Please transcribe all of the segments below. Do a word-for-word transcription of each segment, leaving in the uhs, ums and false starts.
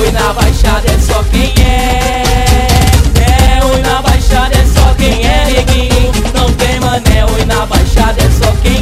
Oi, na Baixada é só quem é. É, oi, na Baixada é só quem é, neguinho. Não tem mané, oi, na Baixada é só quem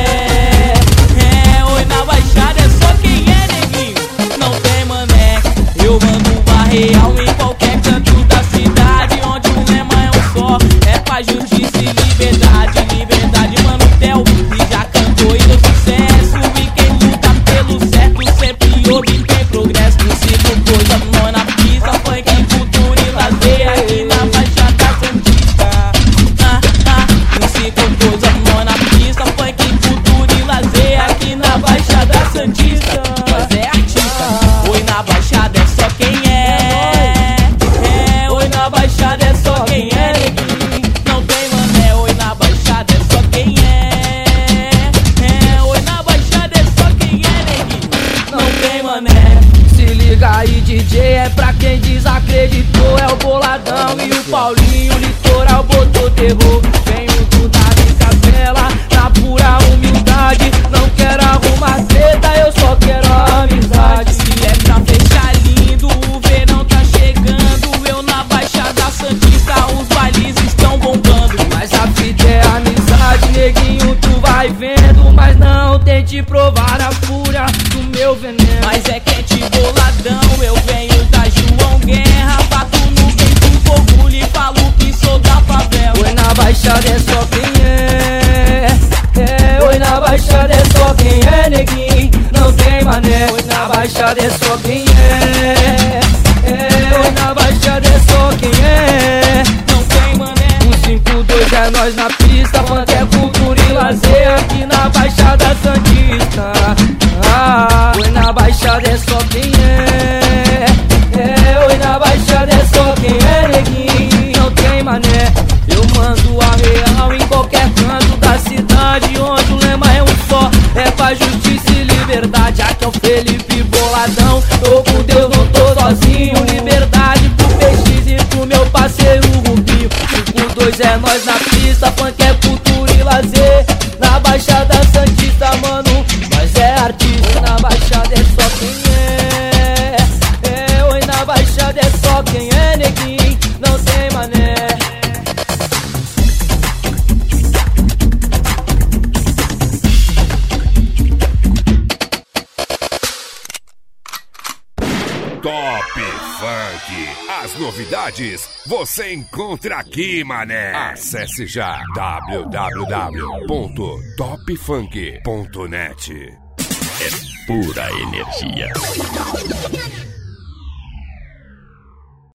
é. É, oi, na Baixada é só quem é, neguinho. Não tem mané. Eu mando uma real em qualquer canto da cidade, onde o lema é um só, é paz, justiça e liberdade. Liberdade, mano, Theo, e já cantou e deu sucesso. E quem luta pelo certo sempre obtém progresso. Não sigo coisa, mano, na pista, funk, cultura e lazer aqui na Baixada Santista. Ah, ah, não sigo coisa, mano, na pista, funk, cultura e lazer aqui na Baixada Santista. Mas é artista, oi, na Baixada é só quem é. É, oi, na Baixada é só quem é, neguinho. Não tem mané, oi, na Baixada é só quem é. É, oi, na Baixada é só quem é, neguinho. Não tem mané. Se liga aí, D J, é pra quem desacreditou. É o Boladão e o Paulinho, o Litoral botou terror. Venho do Davi Capela, na pura humildade. Não quero arrumar treta, eu só quero amizade. Se é pra fechar lindo, o verão tá chegando. Eu na Baixada Santista, os bailes estão bombando. Mas a fita é amizade, neguinho, tu vai vendo. Mas não tente provar a fúria do meu veneno. Mas é quente boladão, eu venho da João Guerra. Bato no peito com orgulho e falo que sou da favela. Oi, na Baixada é só quem é. É, oi, na Baixada é só quem é, neguinho. Não tem mané, oi, na Baixada é só quem é. É, oi, na Baixada é só quem é. Não tem mané. Um cinco dois é nós na pista, funk é cultura e lazer aqui na Baixada Santista. Ah, oi, na Baixada é só quem é. É, oi, na Baixada é só quem é, neguinho. Não tem mané. Eu mando a real em qualquer canto da cidade, onde o lema é um só, é paz, justiça e liberdade. Aqui é o Felipe Boladão, tô com Deus, não tô sozinho. Liberdade pro P X e pro meu parceiro Rubinho. cinco dois é nós na pista, funk é cultura e lazer. Na Baixada Santista, mano, nós é artista. Na Baixada é só quem é. É, oi, na Baixada é só quem é, neguinho. Não tem mané. Top Funk. As novidades você encontra aqui, mané. Acesse já w w w ponto top funk ponto net. É pura energia.